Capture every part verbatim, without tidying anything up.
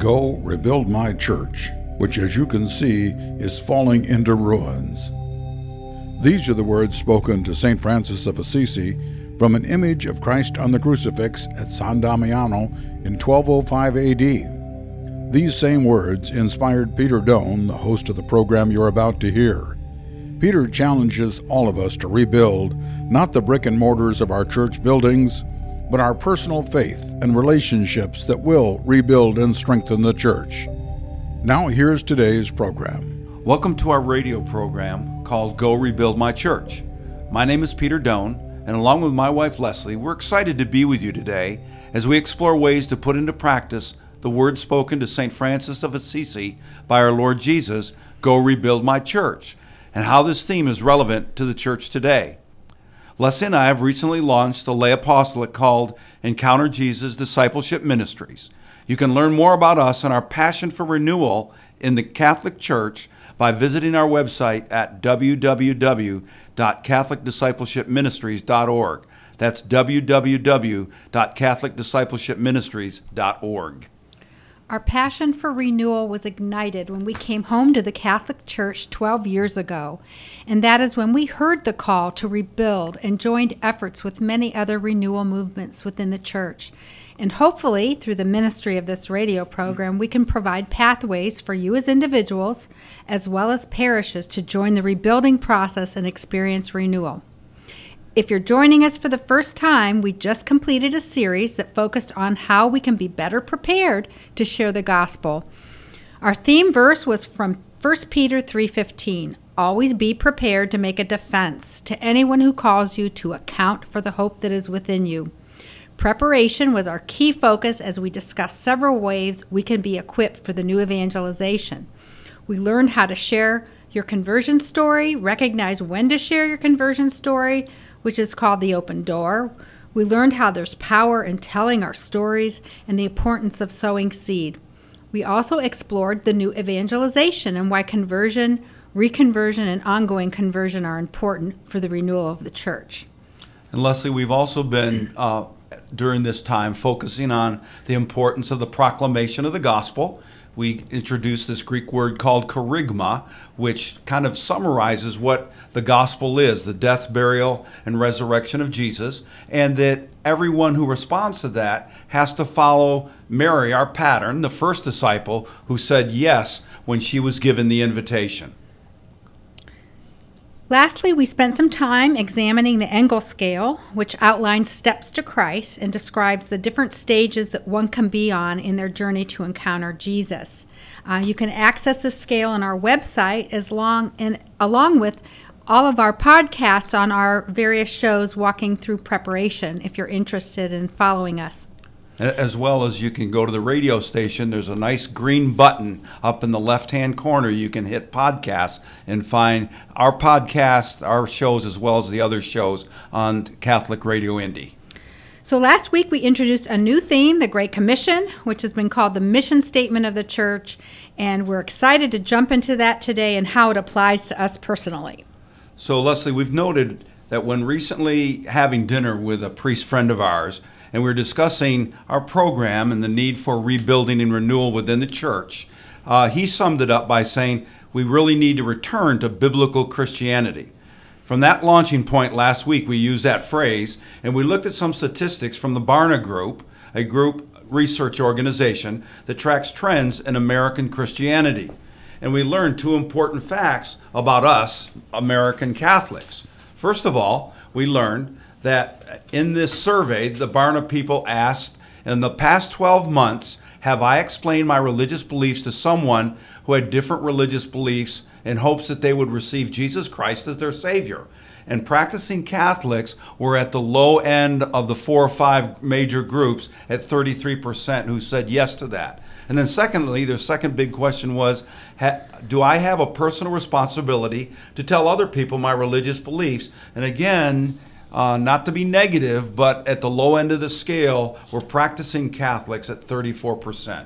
Go rebuild my church, which as you can see is falling into ruins. These are the words spoken to Saint Francis of Assisi from an image of Christ on the crucifix at San Damiano in twelve oh five A D. These same words inspired Peter Doan, the host of the program you're about to hear. Peter challenges all of us to rebuild not the brick and mortars of our church buildings, but our personal faith and relationships that will rebuild and strengthen the church. Now here's today's program. Welcome to our radio program called Go Rebuild My Church. My name is Peter Doan, and along with my wife Leslie, we're excited to be with you today as we explore ways to put into practice the words spoken to Saint Francis of Assisi by our Lord Jesus, Go Rebuild My Church, and how this theme is relevant to the church today. Leslie and I have recently launched a lay apostolate called Encounter Jesus Discipleship Ministries. You can learn more about us and our passion for renewal in the Catholic Church by visiting our website at w w w dot catholic discipleship ministries dot org. That's w w w dot catholic discipleship ministries dot org. Our passion for renewal was ignited when we came home to the Catholic Church twelve years ago, and that is when we heard the call to rebuild and joined efforts with many other renewal movements within the church. And hopefully, through the ministry of this radio program, we can provide pathways for you as individuals, as well as parishes, to join the rebuilding process and experience renewal. If you're joining us for the first time, we just completed a series that focused on how we can be better prepared to share the gospel. Our theme verse was from First Peter three fifteen. Always be prepared to make a defense to anyone who calls you to account for the hope that is within you. Preparation was our key focus as we discussed several ways we can be equipped for the new evangelization. We learned how to share your conversion story, recognize when to share your conversion story, which is called the open door. We learned how there's power in telling our stories and the importance of sowing seed. We also explored the new evangelization and why conversion, reconversion, and ongoing conversion are important for the renewal of the church. And Leslie, we've also been, uh, during this time, focusing on the importance of the proclamation of the gospel. We introduced this Greek word called kerygma, which kind of summarizes what the gospel is, the death, burial, and resurrection of Jesus, and that everyone who responds to that has to follow Mary, our pattern, the first disciple who said yes when she was given the invitation. Lastly, we spent some time examining the Engel scale, which outlines steps to Christ and describes the different stages that one can be on in their journey to encounter Jesus. Uh, you can access this scale on our website as long and along with all of our podcasts on our various shows walking through preparation if you're interested in following us. As well as you can go to the radio station. There's a nice green button up in the left-hand corner. You can hit podcasts and find our podcast, our shows, as well as the other shows on Catholic Radio Indy. So last week we introduced a new theme, the Great Commission, which has been called the mission statement of the church, and we're excited to jump into that today and how it applies to us personally. So Leslie, we've noted that when recently having dinner with a priest friend of ours, and we were discussing our program and the need for rebuilding and renewal within the church, uh, he summed it up by saying we really need to return to biblical Christianity. From that launching point last week, we used that phrase, and we looked at some statistics from the Barna Group, a group research organization that tracks trends in American Christianity. And we learned two important facts about us, American Catholics. First of all, we learned that in this survey, the Barna people asked, in the past twelve months, have I explained my religious beliefs to someone who had different religious beliefs in hopes that they would receive Jesus Christ as their Savior? And practicing Catholics were at the low end of the four or five major groups at thirty-three percent who said yes to that. And then secondly, their second big question was, ha, do I have a personal responsibility to tell other people my religious beliefs? And again, Uh, not to be negative, but at the low end of the scale, we're practicing Catholics at thirty-four percent.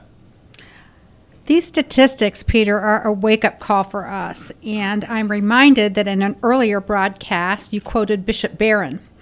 These statistics, Peter, are a wake-up call for us, and I'm reminded that in an earlier broadcast, you quoted Bishop Barron.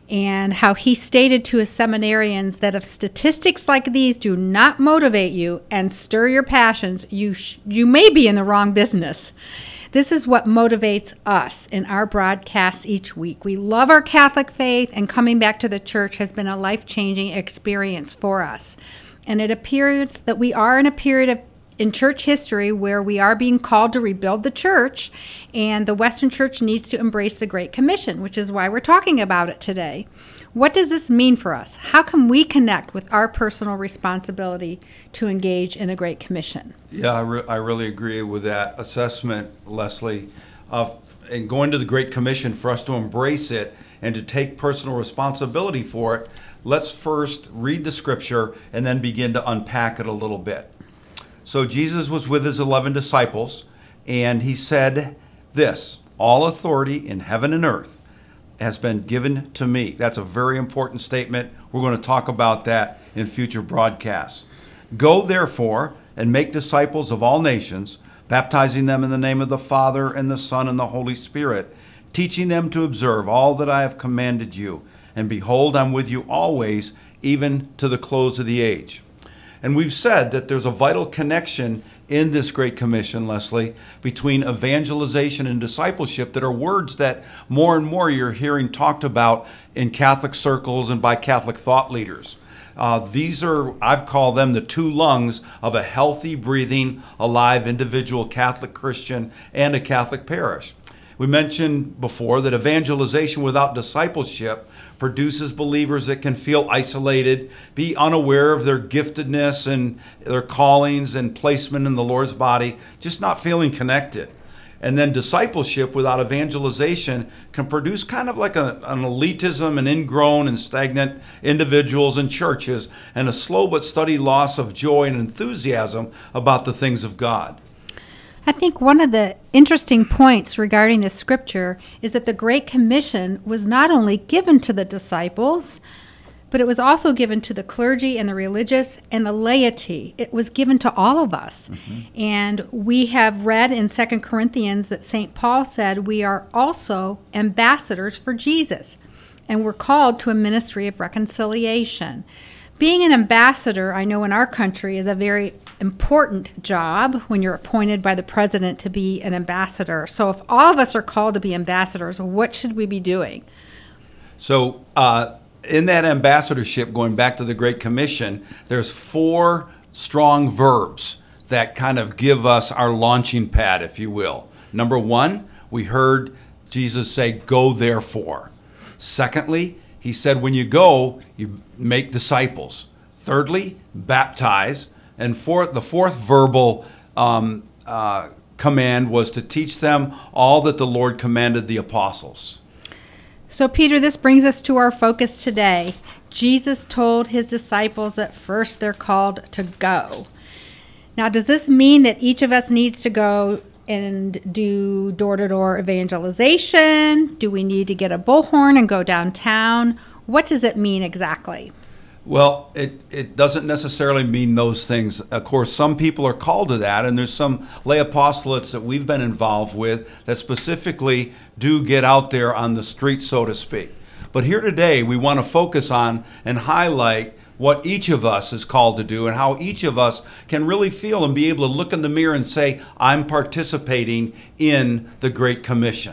and how he stated to his seminarians that if statistics like these do not motivate you and stir your passions, you sh- you may be in the wrong business. This is what motivates us in our broadcasts each week. We love our Catholic faith, and coming back to the church has been a life-changing experience for us. And it appears that we are in a period of in church history where we are being called to rebuild the church, and the Western Church needs to embrace the Great Commission, which is why we're talking about it today. What does this mean for us? How can we connect with our personal responsibility to engage in the Great Commission? Yeah, I, re- I really agree with that assessment, Leslie. Uh, and going to the Great Commission, for us to embrace it and to take personal responsibility for it, let's first read the scripture and then begin to unpack it a little bit. So Jesus was with his eleven disciples, and he said this: all authority in heaven and earth has been given to me. That's a very important statement. We're going to talk about that in future broadcasts. Go therefore and make disciples of all nations, baptizing them in the name of the Father and the Son and the Holy Spirit, teaching them to observe all that I have commanded you. And behold, I'm with you always, even to the close of the age. And we've said that there's a vital connection in this Great Commission, Leslie, between evangelization and discipleship that are words that more and more you're hearing talked about in Catholic circles and by Catholic thought leaders. Uh, these are, I've called them the two lungs of a healthy, breathing, alive individual Catholic Christian and a Catholic parish. We mentioned before that evangelization without discipleship produces believers that can feel isolated, be unaware of their giftedness and their callings and placement in the Lord's body, just not feeling connected. And then discipleship without evangelization can produce kind of like a, an elitism and ingrown and stagnant individuals and churches, and a slow but steady loss of joy and enthusiasm about the things of God. I think one of the interesting points regarding this scripture is that the Great Commission was not only given to the disciples, but it was also given to the clergy and the religious and the laity. It was given to all of us. Mm-hmm. And we have read in Second Corinthians that Saint Paul said we are also ambassadors for Jesus, and we're called to a ministry of reconciliation. Being an ambassador, I know in our country, is a very important job when you're appointed by the president to be an ambassador. So if all of us are called to be ambassadors, what should we be doing? So uh, in that ambassadorship, going back to the Great Commission, there's four strong verbs that kind of give us our launching pad, if you will. Number one, we heard Jesus say, go therefore. Secondly, he said, when you go, you make disciples. Thirdly, baptize. And fourth, the fourth verbal um, uh, command was to teach them all that the Lord commanded the apostles. So, Peter, this brings us to our focus today. Jesus told his disciples that first they're called to go. Now, does this mean that each of us needs to go and do door-to-door evangelization? Do we need to get a bullhorn and go downtown? What does it mean exactly? Well, it, it doesn't necessarily mean those things. Of course, some people are called to that, and there's some lay apostolates that we've been involved with that specifically do get out there on the street, so to speak. But here today, we want to focus on and highlight what each of us is called to do and how each of us can really feel and be able to look in the mirror and say, I'm participating in the Great Commission.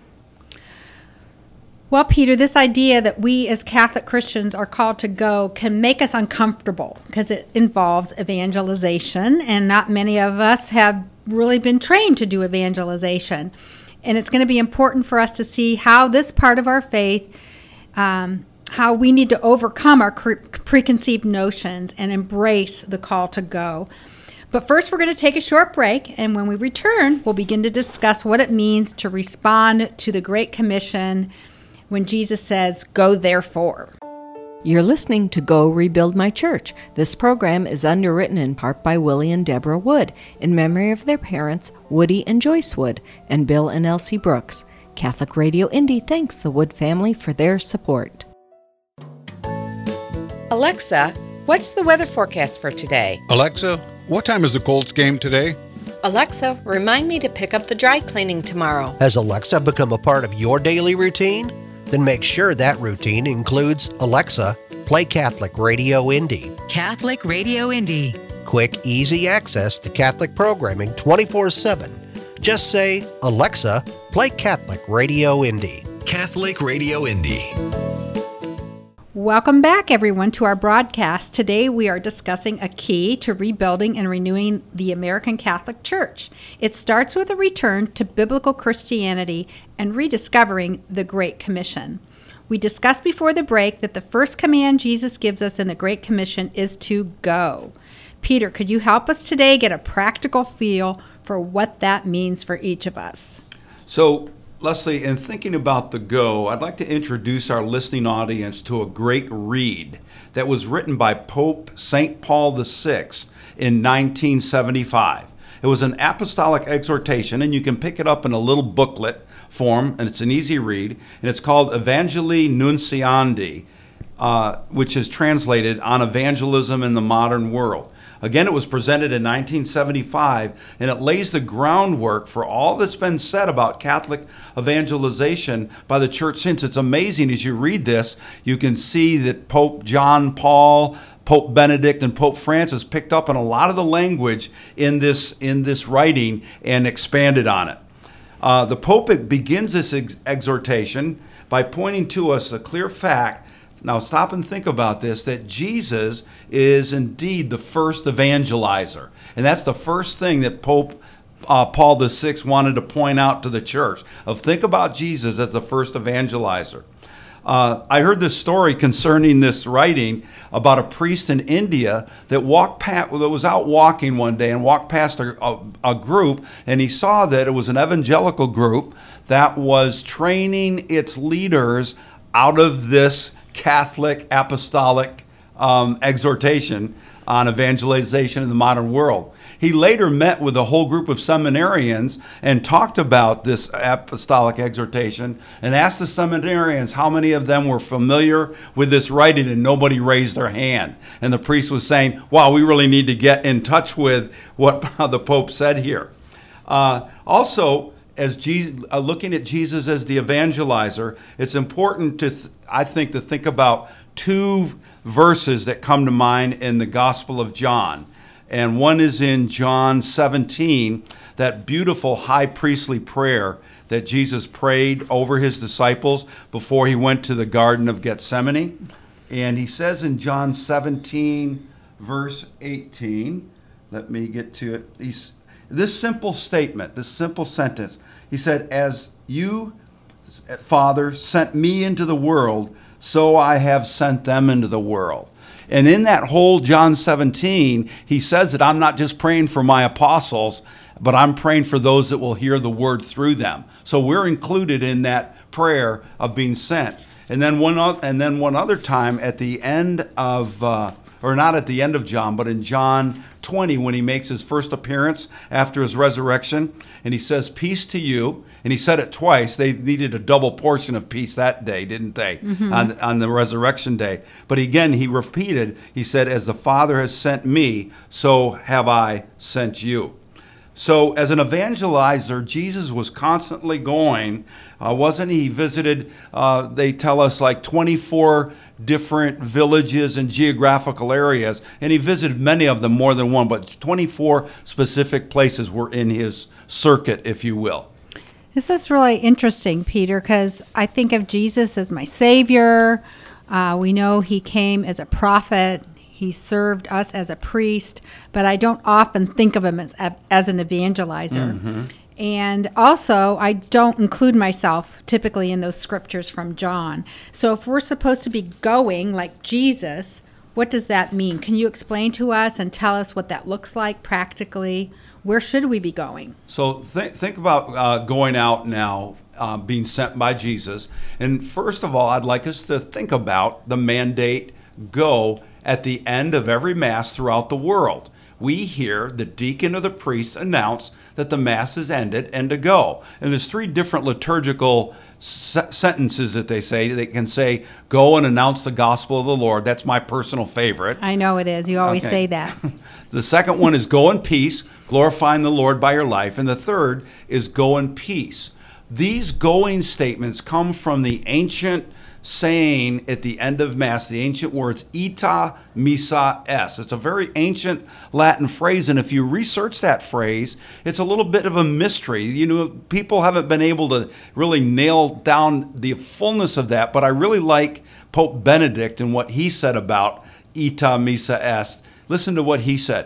Well, Peter, this idea that we as Catholic Christians are called to go can make us uncomfortable because it involves evangelization, and not many of us have really been trained to do evangelization. And it's going to be important for us to see how this part of our faith, um, how we need to overcome our pre- preconceived notions and embrace the call to go. But first, we're going to take a short break, and when we return, we'll begin to discuss what it means to respond to the Great Commission when Jesus says, go therefore. You're listening to Go Rebuild My Church. This program is underwritten in part by Willie and Deborah Wood in memory of their parents, Woody and Joyce Wood, and Bill and Elsie Brooks. Catholic Radio Indy thanks the Wood family for their support. Alexa, what's the weather forecast for today? Alexa, what time is the Colts game today? Alexa, remind me to pick up the dry cleaning tomorrow. Has Alexa become a part of your daily routine? Then make sure that routine includes Alexa, play Catholic Radio Indy. Catholic Radio Indy. Quick, easy access to Catholic programming twenty-four seven. Just say, Alexa, play Catholic Radio Indy. Catholic Radio Indy. Welcome back, everyone, to our broadcast. Today we are discussing a key to rebuilding and renewing the American Catholic Church. It starts with a return to biblical Christianity and rediscovering the Great Commission. We discussed before the break that the first command Jesus gives us in the Great Commission is to go. Peter, could you help us today get a practical feel for what that means for each of us? So, Leslie, in thinking about the go, I'd like to introduce our listening audience to a great read that was written by Pope Saint Paul the Sixth in nineteen seventy-five. It was an apostolic exhortation, and you can pick it up in a little booklet form, and it's an easy read, and it's called Evangelii Nunciandi, uh, which is translated on evangelism in the modern world. Again, it was presented in nineteen seventy-five, and it lays the groundwork for all that's been said about Catholic evangelization by the Church since. It's amazing as you read this, you can see that Pope John Paul, Pope Benedict, and Pope Francis picked up on a lot of the language in this, in this writing and expanded on it. Uh, the Pope begins this ex- exhortation by pointing to us a clear fact. Now stop and think about this, that Jesus is indeed the first evangelizer. And that's the first thing that Pope uh, Paul the Sixth wanted to point out to the church, of think about Jesus as the first evangelizer. Uh, I heard this story concerning this writing about a priest in India that walked past, that was out walking one day and walked past a, a, a group, and he saw that it was an evangelical group that was training its leaders out of this Catholic apostolic um, exhortation on evangelization in the modern world. He later met with a whole group of seminarians and talked about this apostolic exhortation and asked the seminarians how many of them were familiar with this writing, and nobody raised their hand. And the priest was saying, wow, we really need to get in touch with what the Pope said here. Uh, also, as Jesus, uh, looking at Jesus as the evangelizer, it's important to, th- I think, to think about two verses that come to mind in the Gospel of John. And one is in John seventeen, that beautiful high priestly prayer that Jesus prayed over his disciples before he went to the Garden of Gethsemane. And he says in John seventeen, verse eighteen, let me get to it. He's, this simple statement, this simple sentence, he said, as you, Father, sent me into the world, so I have sent them into the world. And in that whole John seventeen, he says that I'm not just praying for my apostles, but I'm praying for those that will hear the word through them. So we're included in that prayer of being sent. And then one, and then one other time at the end of, uh, or not at the end of John, but in John twenty, when he makes his first appearance after his resurrection, and he says, peace to you. And he said it twice. They needed a double portion of peace that day, didn't they, mm-hmm. on, on the resurrection day. But again, he repeated, he said, as the Father has sent me, so have I sent you. So as an evangelizer, Jesus was constantly going, uh, wasn't he? He visited, uh, they tell us, like twenty-four different villages and geographical areas, and he visited many of them, more than one, but twenty-four specific places were in his circuit, if you will. This is really interesting, Peter, because I think of Jesus as my Savior. Uh, we know he came as a prophet. He served us as a priest, but I don't often think of him as, as an evangelizer. Mm-hmm. And also, I don't include myself typically in those scriptures from John. So if we're supposed to be going like Jesus, what does that mean? Can you explain to us and tell us what that looks like practically? Where should we be going? So th- think about uh, going out now, uh, being sent by Jesus. And first of all, I'd like us to think about the mandate, go, at the end of every Mass throughout the world. We hear the deacon or the priest announce that the Mass is ended and to go. And there's three different liturgical se- sentences that they say. They can say, go and announce the gospel of the Lord. That's my personal favorite. I know it is. You always okay. say that. The second one is go in peace, glorifying the Lord by your life. And the third is go in peace. These going statements come from the ancient saying at the end of Mass, the ancient words, ita missa est. It's a very ancient Latin phrase, and if you research that phrase, it's a little bit of a mystery. You know, people haven't been able to really nail down the fullness of that, but I really like Pope Benedict and what he said about ita missa est. Listen to what he said.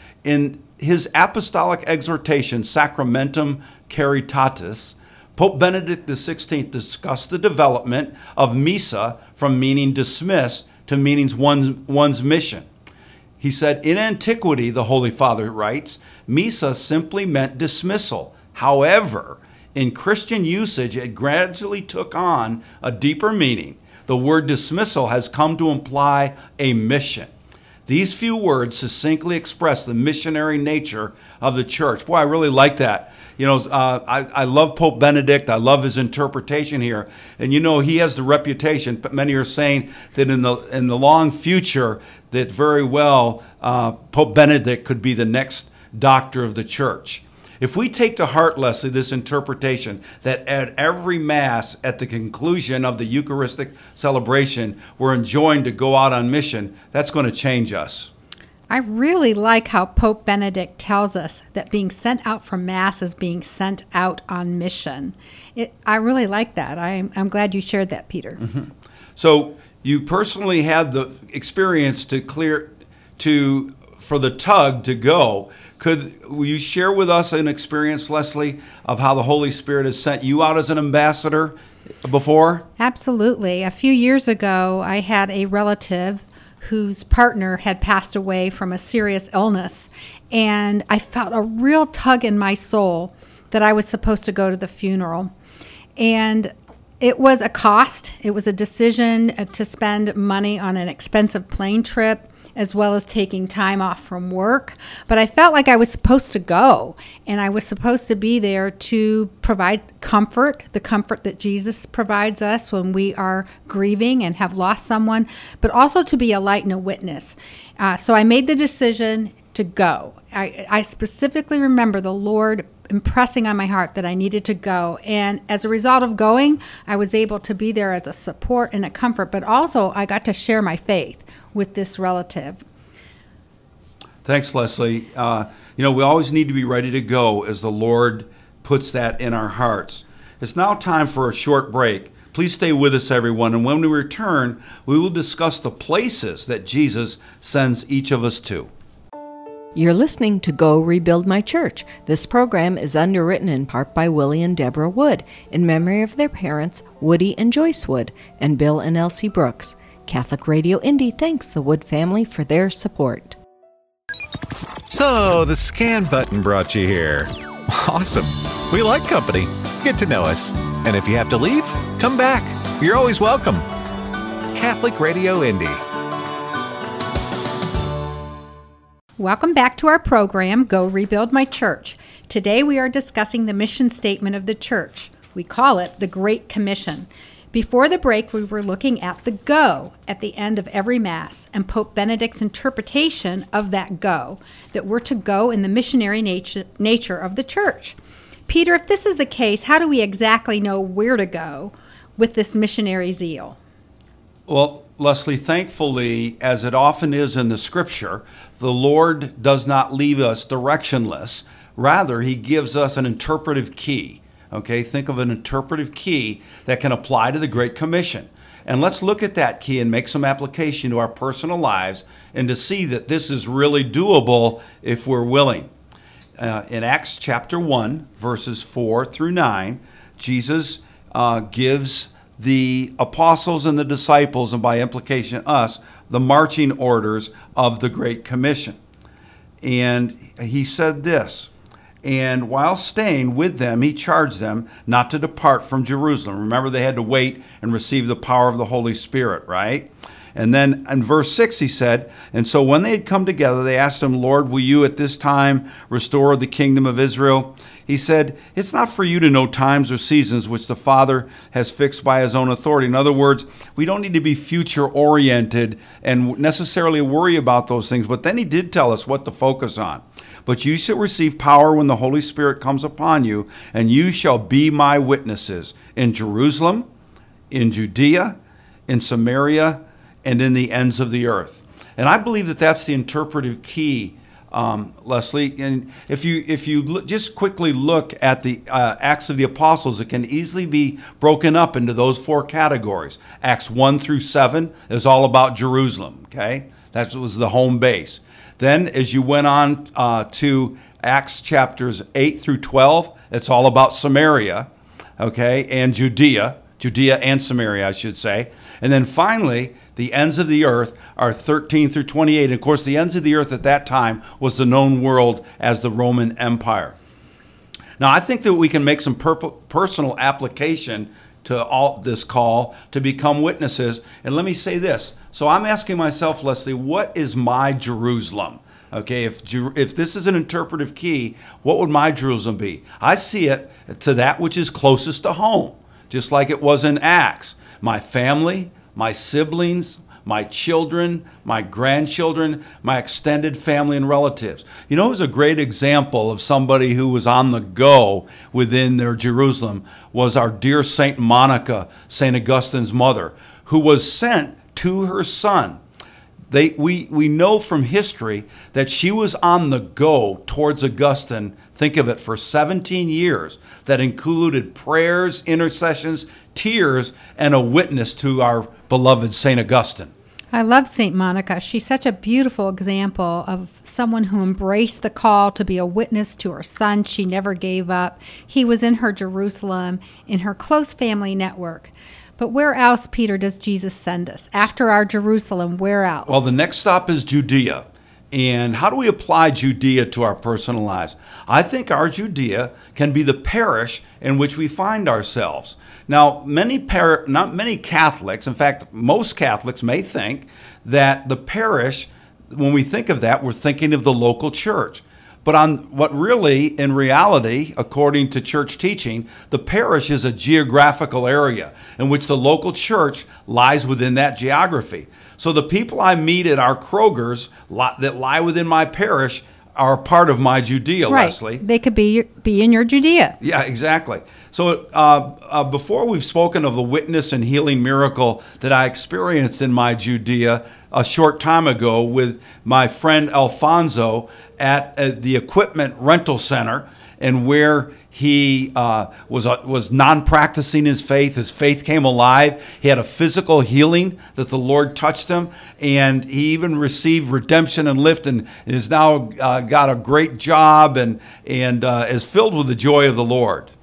In his apostolic exhortation, Sacramentum Caritatis, Pope Benedict the sixteenth discussed the development of missa from meaning dismiss to meaning one's, one's mission. He said, in antiquity, the Holy Father writes, missa simply meant dismissal. However, in Christian usage, it gradually took on a deeper meaning. The word dismissal has come to imply a mission. These few words succinctly express the missionary nature of the church. Boy, I really like that. You know, uh, I, I love Pope Benedict. I love his interpretation here. And you know, he has the reputation, but many are saying that in the in the long future, that very well uh, Pope Benedict could be the next doctor of the church. If we take to heart, Leslie, this interpretation that at every Mass, at the conclusion of the Eucharistic celebration, we're enjoined to go out on mission, that's going to change us. I really like how Pope Benedict tells us that being sent out from Mass is being sent out on mission. It, I really like that. I'm, I'm glad you shared that, Peter. Mm-hmm. So you personally had the experience to clear, to for the tug to go. Could will you share with us an experience, Leslie, of how the Holy Spirit has sent you out as an ambassador before? Absolutely. A few years ago, I had a relative whose partner had passed away from a serious illness, and I felt a real tug in my soul that I was supposed to go to the funeral. And it was a cost. It was a decision to spend money on an expensive plane trip, as well as taking time off from work. But I felt like I was supposed to go, and I was supposed to be there to provide comfort, the comfort that Jesus provides us when we are grieving and have lost someone, but also to be a light and a witness. Uh, so I made the decision to go. I, I specifically remember the Lord impressing on my heart that I needed to go. And as a result of going, I was able to be there as a support and a comfort, but also I got to share my faith with this relative. Thanks, Leslie. Uh, you know, we always need to be ready to go as the Lord puts that in our hearts. It's now time for a short break. Please stay with us, everyone, and when we return, we will discuss the places that Jesus sends each of us to. You're listening to Go Rebuild My Church. This program is underwritten in part by Willie and Deborah Wood in memory of their parents, Woody and Joyce Wood, and Bill and Elsie Brooks. Catholic Radio Indy thanks the Wood family for their support. So, the scan button brought you here. Awesome. We like company. Get to know us. And if you have to leave, come back. You're always welcome. Catholic Radio Indy. Welcome back to our program, Go Rebuild My Church. Today we are discussing the mission statement of the church. We call it the Great Commission. Before the break, we were looking at the go at the end of every Mass and Pope Benedict's interpretation of that go, that we're to go in the missionary nature, nature of the church. Peter, if this is the case, how do we exactly know where to go with this missionary zeal? Well, Leslie, thankfully, as it often is in the Scripture, the Lord does not leave us directionless. Rather, He gives us an interpretive key. Okay, think of an interpretive key that can apply to the Great Commission. And let's look at that key and make some application to our personal lives and to see that this is really doable if we're willing. Uh, in Acts chapter one, verses four through nine, Jesus uh, gives the apostles and the disciples, and by implication us, the marching orders of the Great Commission. And he said this, and while staying with them, he charged them not to depart from Jerusalem. Remember, they had to wait and receive the power of the Holy Spirit, right? And then in verse six he said, and so when they had come together, they asked him, Lord, will you at this time restore the kingdom of Israel? He said, it's not for you to know times or seasons which the Father has fixed by his own authority. In other words, we don't need to be future oriented and necessarily worry about those things. But then he did tell us what to focus on. But you shall receive power when the Holy Spirit comes upon you, and you shall be my witnesses in Jerusalem, in Judea, in Samaria, and in the ends of the earth. And I believe that that's the interpretive key, um, Leslie. And if you if you look, just quickly look at the uh, Acts of the Apostles, it can easily be broken up into those four categories. Acts one through seven is all about Jerusalem, okay? That was the home base. Then as you went on uh, to Acts chapters eight through twelve, it's all about Samaria, okay, and Judea, Judea and Samaria, I should say. And then finally, the ends of the earth are thirteen through twenty-eight. And of course, the ends of the earth at that time was the known world as the Roman Empire. Now, I think that we can make some per- personal application to all this call to become witnesses. And let me say this. So I'm asking myself, Leslie, what is my Jerusalem? Okay, if if this is an interpretive key, what would my Jerusalem be? I see it to that which is closest to home, just like it was in Acts. My family, my siblings, my children, my grandchildren, my extended family and relatives. You know, who's a great example of somebody who was on the go within their Jerusalem was our dear Saint Monica, Saint Augustine's mother, who was sent to her son. They, we, we know from history that she was on the go towards Augustine, think of it, for seventeen years, that included prayers, intercessions, tears, and a witness to our beloved Saint Augustine. I love Saint Monica. She's such a beautiful example of someone who embraced the call to be a witness to her son. She never gave up. He was in her Jerusalem, in her close family network. But where else, Peter, does Jesus send us? After our Jerusalem, where else? Well, the next stop is Judea. And how do we apply Judea to our personal lives? I think our Judea can be the parish in which we find ourselves. Now, many par- not many Catholics, in fact, most Catholics may think that the parish, when we think of that, we're thinking of the local church. But on what really, in reality, according to church teaching, the parish is a geographical area in which the local church lies within that geography. So the people I meet at our Kroger's that lie within my parish are part of my Judea, right. Leslie. They could be be in your Judea. Yeah, exactly. So uh, uh, before we've spoken of the witness and healing miracle that I experienced in my Judea a short time ago with my friend Alfonso at uh, the equipment rental center, and where he uh, was uh, was non-practicing his faith. His faith came alive. He had a physical healing that the Lord touched him, and he even received redemption and lift, and has now uh, got a great job and and uh, is filled with the joy of the Lord.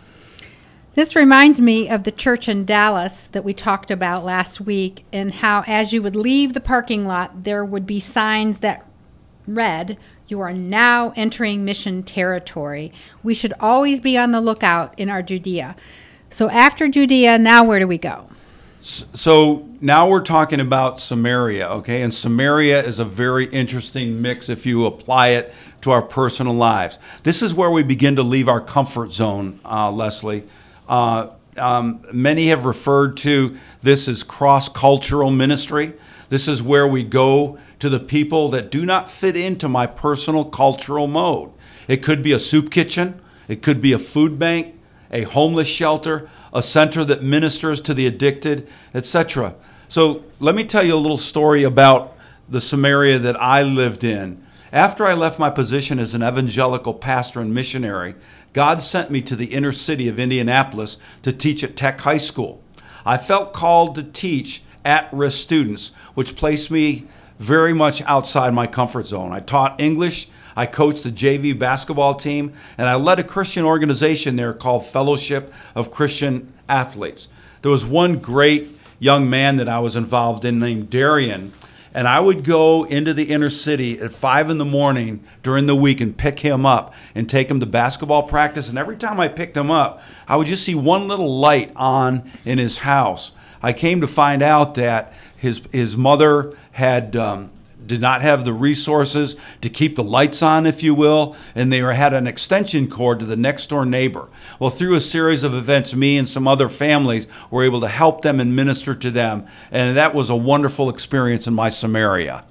This reminds me of the church in Dallas that we talked about last week, and how as you would leave the parking lot, there would be signs that read, "You are now entering mission territory." We should always be on the lookout in our Judea. So after Judea, now where do we go? So now we're talking about Samaria, okay? And Samaria is a very interesting mix if you apply it to our personal lives. This is where we begin to leave our comfort zone, uh, Leslie. Uh, um, many have referred to this as cross-cultural ministry. This is where we go to the people that do not fit into my personal cultural mode. It could be a soup kitchen. It could be a food bank, a homeless shelter, a center that ministers to the addicted, et cetera. So let me tell you a little story about the Samaria that I lived in. After I left my position as an evangelical pastor and missionary, God sent me to the inner city of Indianapolis to teach at Tech High School. I felt called to teach at-risk students, which placed me very much outside my comfort zone. I taught English, I coached the J V basketball team, and I led a Christian organization there called Fellowship of Christian Athletes. There was one great young man that I was involved in named Darian, and I would go into the inner city at five in the morning during the week and pick him up and take him to basketball practice. And every time I picked him up, I would just see one little light on in his house. I came to find out that his his mother had um, did not have the resources to keep the lights on, if you will, and they were, had an extension cord to the next door neighbor. Well, through a series of events, me and some other families were able to help them and minister to them, and that was a wonderful experience in my Samaria.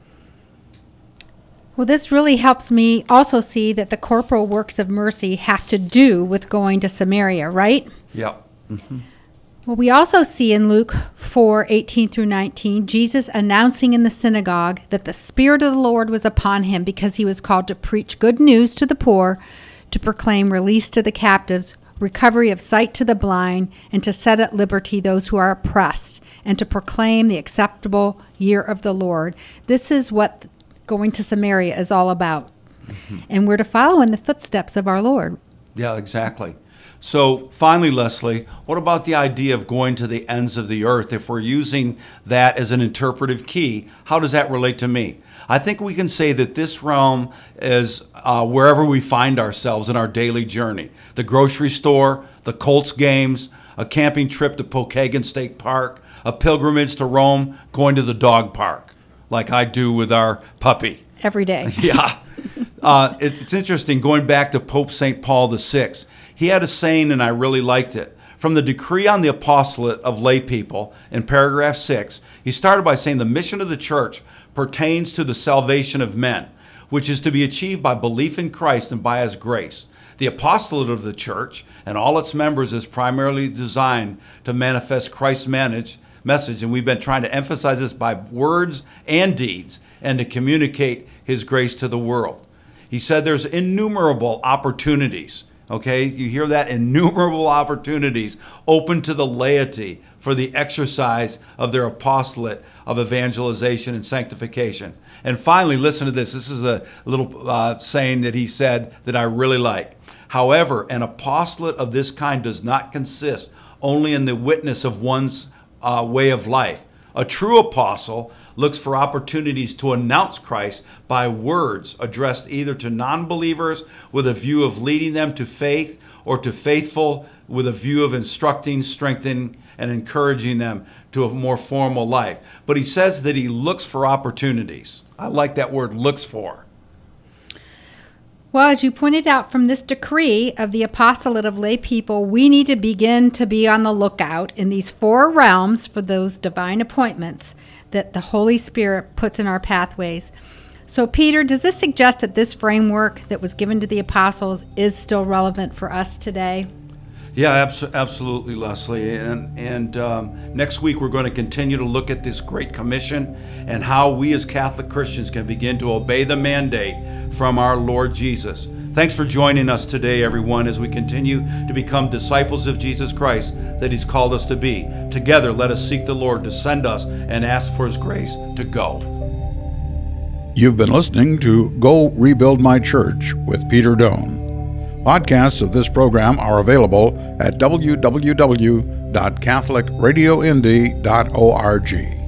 Well, this really helps me also see that the corporal works of mercy have to do with going to Samaria, right? Yep. Mm-hmm. Well, we also see in Luke four, eighteen through nineteen, Jesus announcing in the synagogue that the Spirit of the Lord was upon him because he was called to preach good news to the poor, to proclaim release to the captives, recovery of sight to the blind, and to set at liberty those who are oppressed, and to proclaim the acceptable year of the Lord. This is what going to Samaria is all about. Mm-hmm. And we're to follow in the footsteps of our Lord. Yeah, exactly. So finally, Leslie, what about the idea of going to the ends of the earth? If we're using that as an interpretive key, how does that relate to me? I think we can say that this realm is uh, wherever we find ourselves in our daily journey. The grocery store, the Colts games, a camping trip to Pokagon State Park, a pilgrimage to Rome, going to the dog park, like I do with our puppy. Every day. Yeah. Uh, it, it's interesting, going back to Pope Saint Paul the Sixth. He had a saying, and I really liked it. From the decree on the apostolate of lay people in paragraph six, he started by saying the mission of the church pertains to the salvation of men, which is to be achieved by belief in Christ and by his grace. The apostolate of the church and all its members is primarily designed to manifest Christ's manage, message, and we've been trying to emphasize this by words and deeds, and to communicate his grace to the world. He said there's innumerable opportunities. Okay, you hear that? Innumerable opportunities open to the laity for the exercise of their apostolate of evangelization and sanctification. And finally, listen to this. This is the little uh, saying that he said that I really like. However, an apostolate of this kind does not consist only in the witness of one's uh, way of life. A true apostle looks for opportunities to announce Christ by words addressed either to non-believers with a view of leading them to faith, or to faithful with a view of instructing, strengthening, and encouraging them to a more formal life. But he says that he looks for opportunities. I like that word, looks for. Well, as you pointed out from this decree of the apostolate of lay people, we need to begin to be on the lookout in these four realms for those divine appointments that the Holy Spirit puts in our pathways. So, Peter, does this suggest that this framework that was given to the apostles is still relevant for us today? Yeah, abso- absolutely, Leslie. And, and um, next week we're going to continue to look at this Great Commission and how we as Catholic Christians can begin to obey the mandate from our Lord Jesus. Thanks for joining us today, everyone, as we continue to become disciples of Jesus Christ that he's called us to be. Together, let us seek the Lord to send us and ask for his grace to go. You've been listening to Go Rebuild My Church with Peter Doan. Podcasts of this program are available at w w w dot catholic radio indy dot org.